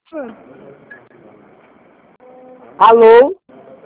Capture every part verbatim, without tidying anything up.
Alô?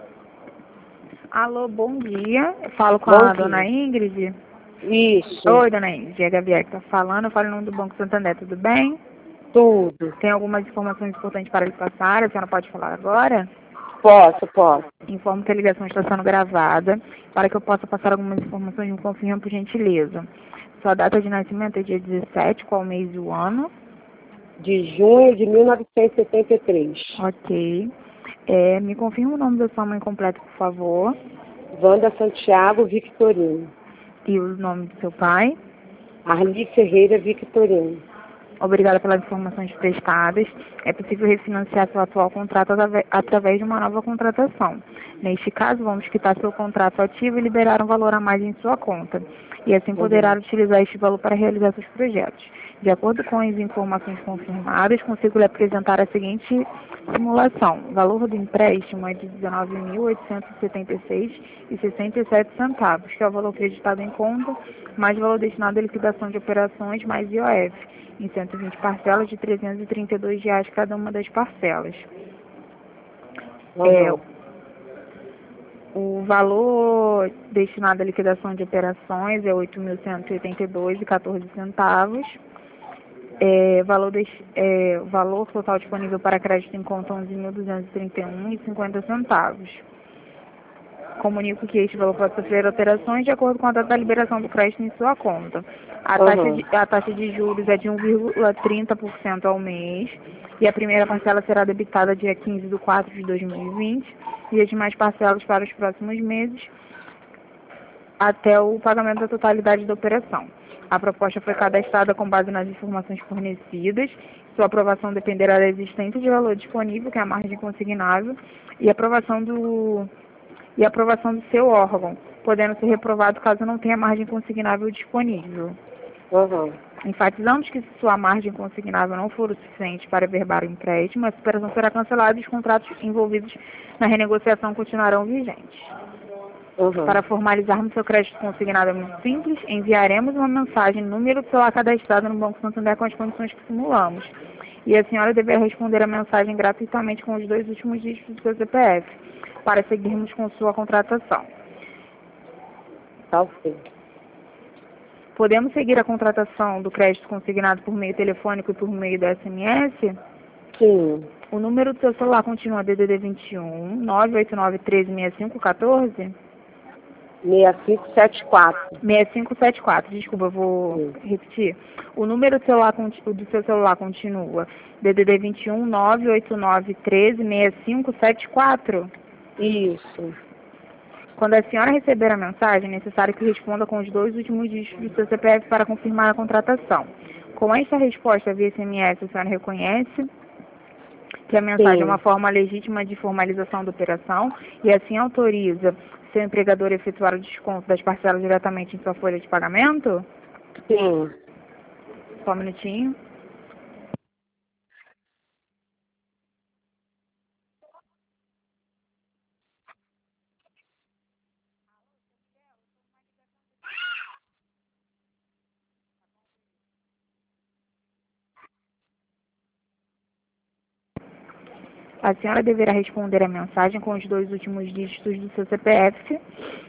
Alô, bom dia. Eu falo com Bom a dia. dona Ingrid. Isso. Oi, dona Ingrid. É a Gabriela que está falando. Eu falo em nome do Banco Santander. Tudo bem? Tudo. Tem algumas informações importantes para lhe passar. A senhora pode falar agora? Posso, posso. Informo que a ligação está sendo gravada. Para que eu possa passar algumas informações, me confirma por gentileza. Sua data de nascimento é dia dezessete, qual mês e o ano? De junho de mil novecentos e setenta e três. Ok. É, me confirma o nome da sua mãe completo, por favor. Wanda Santiago Victorino. E o nome do seu pai. Arli Ferreira Victorino. Obrigada pelas informações prestadas. É possível refinanciar seu atual contrato atrave- através de uma nova contratação. Neste caso, vamos quitar seu contrato ativo e liberar um valor a mais em sua conta. E assim poderá Uhum. utilizar este valor para realizar seus projetos. De acordo com as informações confirmadas, consigo lhe apresentar a seguinte simulação. O valor do empréstimo é de dezenove mil oitocentos e setenta e seis reais e sessenta e sete centavos, que é o valor acreditado em conta, mais o valor destinado à liquidação de operações, mais I O F, em cento e vinte parcelas de trezentos e trinta e dois reais cada uma das parcelas. É, Uhum. o valor destinado à liquidação de operações é oito mil cento e oitenta e dois reais e quatorze centavos. É, valor, des, é, valor total disponível para crédito em conta onze mil duzentos e trinta e um reais e cinquenta centavos. Comunico que este valor pode sofrer alterações de acordo com a data da liberação do crédito em sua conta. A, Uhum. taxa, de, a taxa de juros é de um vírgula trinta por cento ao mês e a primeira parcela será debitada dia quinze de quatro de dois mil e vinte e as demais parcelas para os próximos meses até o pagamento da totalidade da operação. A proposta foi cadastrada com base nas informações fornecidas. Sua aprovação dependerá da existência de valor disponível, que é a margem consignável, e aprovação do e aprovação do seu órgão, podendo ser reprovado caso não tenha margem consignável disponível. Uhum. Enfatizamos que se sua margem consignável não for o suficiente para verbar o empréstimo, a operação será cancelada e os contratos envolvidos na renegociação continuarão vigentes. Uhum. Para formalizarmos seu crédito consignado é muito simples, enviaremos uma mensagem no número do celular cadastrado no Banco Santander com as condições que simulamos. E a senhora deverá responder a mensagem gratuitamente com os dois últimos dígitos do seu C P F, para seguirmos com sua contratação. Tá ok. Podemos seguir a contratação do crédito consignado por meio telefônico e por meio do S M S? Sim. O número do seu celular continua D D D vinte e um, nove oito nove um três, seis cinco um quatro? seis cinco sete quatro. seis cinco sete quatro, desculpa, eu vou Sim. repetir. O número do, celular, conti- do seu celular continua D D D vinte e um, nove oito nove um três, seis cinco sete quatro? Isso. Quando a senhora receber a mensagem, é necessário que responda com os dois últimos dígitos do seu C P F para confirmar a contratação. Com esta resposta via S M S, a senhora reconhece que a mensagem Sim. é uma forma legítima de formalização da operação e assim autoriza seu empregador a efetuar o desconto das parcelas diretamente em sua folha de pagamento? Sim. Só um minutinho. A senhora deverá responder a mensagem com os dois últimos dígitos do seu C P F.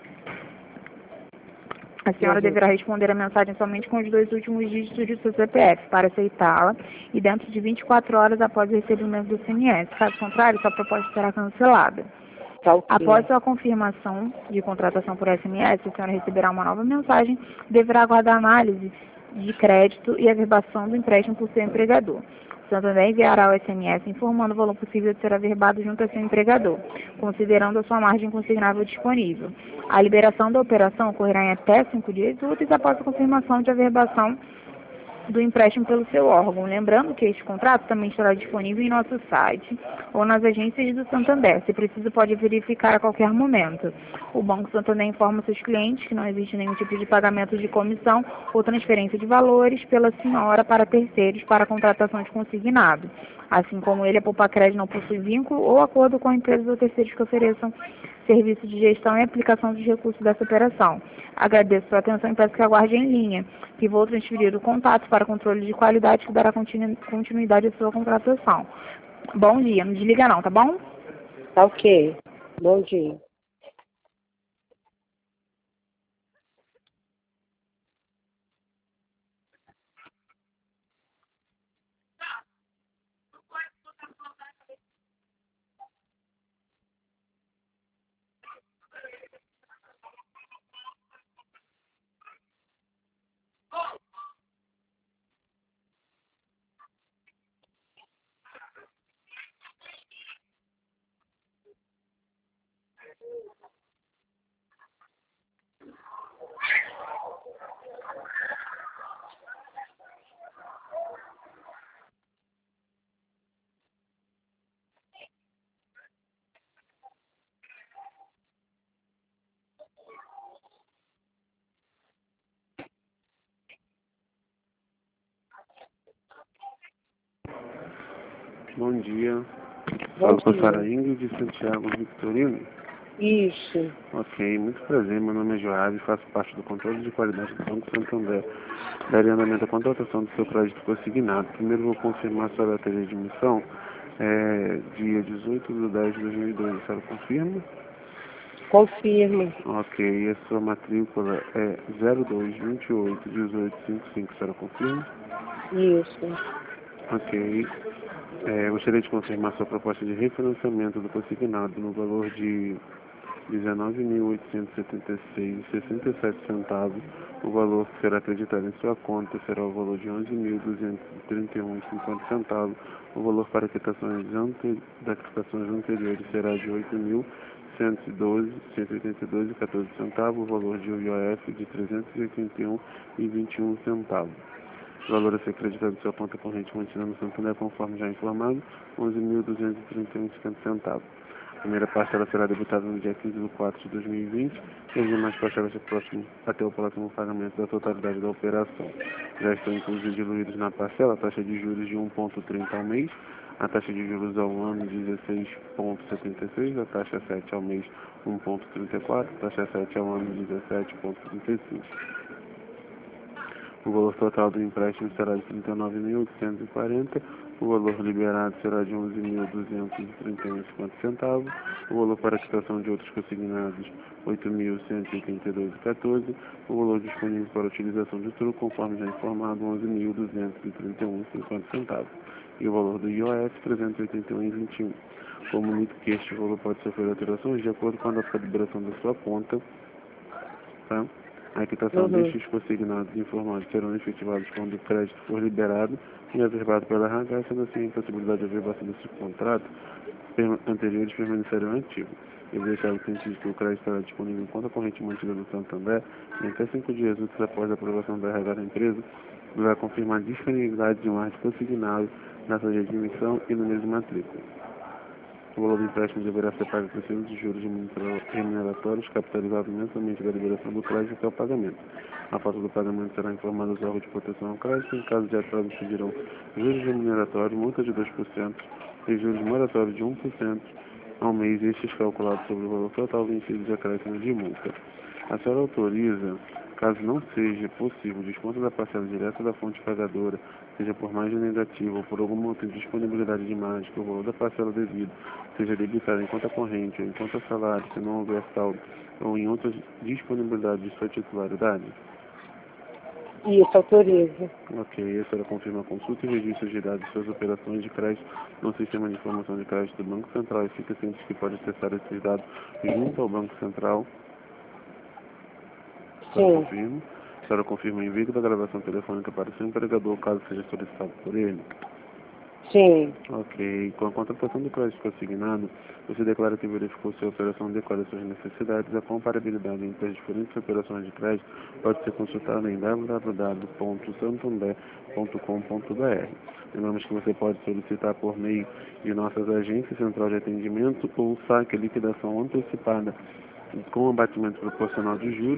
A senhora Uhum. deverá responder a mensagem somente com os dois últimos dígitos do seu C P F para aceitá-la e dentro de vinte e quatro horas após o recebimento do S M S. Caso contrário, sua proposta será cancelada. Tá ok. Após sua confirmação de contratação por S M S, a senhora receberá uma nova mensagem e deverá aguardar a análise de crédito e a verbação do empréstimo por seu empregador. O Santander enviará o S M S informando o valor possível de ser averbado junto a seu empregador, considerando a sua margem consignável disponível. A liberação da operação ocorrerá em até cinco dias úteis após a confirmação de averbação do empréstimo pelo seu órgão. Lembrando que este contrato também estará disponível em nosso site ou nas agências do Santander. Se preciso, pode verificar a qualquer momento. O Banco Santander informa seus clientes que não existe nenhum tipo de pagamento de comissão ou transferência de valores pela senhora para terceiros para a contratação de consignado. Assim como ele, a Poupa Crédito não possui vínculo ou acordo com empresas ou terceiros que ofereçam serviço de gestão e aplicação dos recursos dessa operação. Agradeço sua atenção e peço que aguarde em linha, que vou transferir o contato para controle de qualidade que dará continu- continuidade à sua contratação. Bom dia, não desliga não, tá bom? Tá ok. Bom dia. Bom dia. Bom Falo com a dia. Sara Ingrid de Santiago Victorino. Isso. Ok, muito prazer. Meu nome é Joab e faço parte do controle de qualidade do Banco Santander. Daria andamento à contratação do seu crédito consignado. Primeiro vou confirmar sua data de admissão. É dia dezoito de dez de dois mil e doze. A senhora confirma? Confirmo. Ok, e a sua matrícula é zero dois vinte e oito dezoito cinquenta e cinco. A senhora confirma? Isso. Ok. É, gostaria de confirmar sua proposta de refinanciamento do consignado no valor de dezenove mil oitocentos e setenta e seis reais e sessenta e sete centavos. O valor que será acreditado em sua conta será o valor de onze mil duzentos e trinta e um reais e cinquenta centavos. O valor para quitações ante... das quitações anteriores será de oito mil cento e doze reais e oitenta e dois centavos e quatorze centavos. O valor de I O F de trezentos e oitenta e um reais e vinte e um centavos. O valor a ser acreditado em sua conta corrente mantida no Santander, conforme já informado, onze mil duzentos e trinta e um reais e cinquenta centavos. A primeira parcela será debitada no dia quinze de quatro de dois mil e vinte e as demais parcelas próximo, até o próximo pagamento da totalidade da operação. Já estão inclusive diluídos na parcela a taxa de juros de um vírgula trinta ao mês, a taxa de juros ao ano de dezesseis vírgula setenta e seis, a taxa sete ao mês um vírgula trinta e quatro, a taxa sete ao ano dezessete vírgula trinta e cinco. O valor total do empréstimo será de trinta e nove mil oitocentos e quarenta. O valor liberado será de onze mil duzentos e trinta e um reais e cinquenta centavos. O valor para quitação de outros consignados, oito mil cento e oitenta e dois reais e quatorze. O valor disponível para utilização de truque, conforme já informado, onze mil duzentos e trinta e um reais e cinquenta centavos. E o valor do I O F, trezentos e oitenta e um reais e vinte e um centavos. Comunico que este valor pode sofrer alterações de acordo com a data de liberação da sua conta. Tá? A quitação Uhum. destes consignados informados serão efetivados quando o crédito for liberado e averbado pela R H, sendo assim a impossibilidade de averbação desse contrato anteriores permanecerão ativos. Eu deixava ciente de que o crédito estará disponível em conta corrente mantida do Santander em até cinco dias úteis após a aprovação da R H da empresa, vai confirmar a disponibilidade de um arte consignado na sua de admissão e no mês de matrícula. O valor do empréstimo deverá ser pago por cento de juros remuneratórios capitalizados mensalmente da liberação do crédito até o pagamento. A falta do pagamento será informada aos órgãos de proteção ao crédito. Em caso de atraso, pedirão juros remuneratórios, multa de dois por cento e juros moratórios de um por cento ao mês, estes calculados sobre o valor total vencido de acréscimo de multa. A senhora autoriza, caso não seja possível, o desconto da parcela direta da fonte pagadora, seja por margem negativa ou por alguma outra disponibilidade de margem, que o valor da parcela devida seja debitado em conta corrente ou em conta salário, se não houver saldo, ou em outras disponibilidades de sua titularidade? Isso, autoriza. Ok, a senhora confirma a consulta e registro de dados de suas operações de crédito no sistema de informação de crédito do Banco Central e fica ciente que pode acessar esses dados junto ao Banco Central. A senhora Sim. confirma. A senhora confirma o envio da gravação telefônica para o seu empregador, caso seja solicitado por ele. Sim. Ok. Com a contratação do crédito consignado, você declara que verificou se a operação adequada às suas necessidades. A comparabilidade entre as diferentes operações de crédito pode ser consultada em w w w ponto santander ponto com ponto b r. Lembramos que você pode solicitar por meio de nossas agências, central de atendimento ou saque liquidação antecipada com abatimento proporcional de juros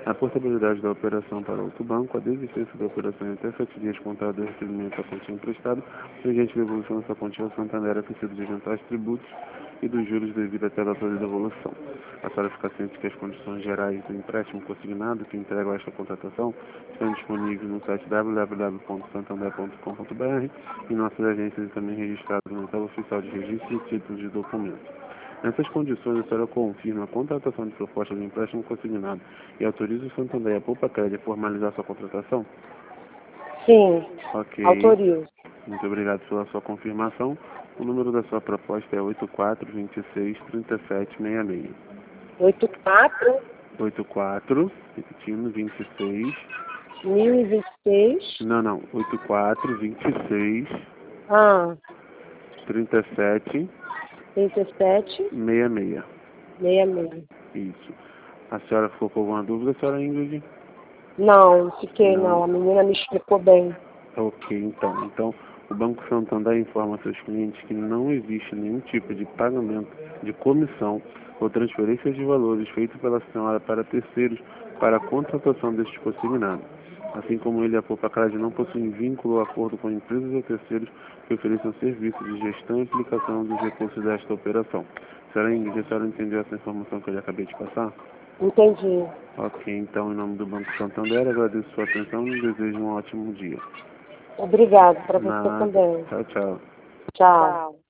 a portabilidade da operação para outro banco, a desistência da operação em até sete dias contados do recebimento da quantia emprestada, mediante devolução dessa quantia ao Santander acrescido de eventuais tributos e dos juros devido até a data de devolução. A senhora fica ciente que as condições gerais do empréstimo consignado que integram esta contratação estão disponíveis no site w w w ponto santander ponto com ponto b r e nossas agências também registradas no tabela oficial de registro e títulos de documentos. Nessas condições, a senhora confirma a contratação de proposta de empréstimo consignado e autoriza o Santander e a Poupa Crédito a formalizar sua contratação? Sim, Ok. autorizo. Muito obrigado pela sua confirmação. O número da sua proposta é oito quatro dois seis, três sete seis seis. oito quatro oito quatro, repetindo, vinte e seis. mil e vinte e seis. Não, não. oito quatro dois seis, Ah, três sete trinta e sete, seis seis. seis seis. Isso. A senhora ficou com alguma dúvida, senhora Ingrid? Não, não fiquei Não. não. A menina me explicou bem. Ok, então. Então, o Banco Santander informa seus clientes que não existe nenhum tipo de pagamento de comissão ou transferência de valores feito pela senhora para terceiros para a contratação deste consignado. Assim como ele e a Poupa Crédito não possuem vínculo ou acordo com empresas ou terceiros que ofereçam serviços de gestão e aplicação dos recursos desta operação. Senhora Ingrid, a senhora entendeu essa informação que eu lhe acabei de passar? Entendi. Ok, então, em nome do Banco Santander, agradeço sua atenção e desejo um ótimo dia. Obrigado para você Nada. também. Tchau, tchau. Tchau.